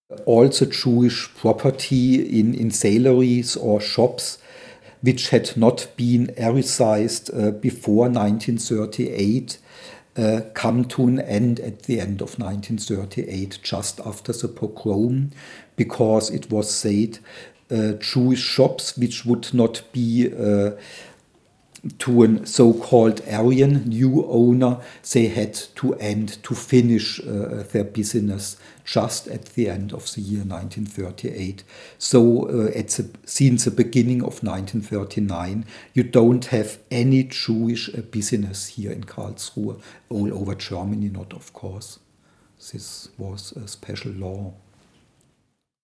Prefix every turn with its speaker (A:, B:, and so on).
A: Also Jewish property in salaries or shops which had not been Aricized before 1938 come to an end at the end of 1938, just after the pogrom, because it was said Jewish shops which would not be to a so-called Aryan new owner, they had to end, to finish their business just at the end of the year 1938. So since the beginning of 1939, you don't have any Jewish business here in Karlsruhe, all over Germany, not of course. This was a special law.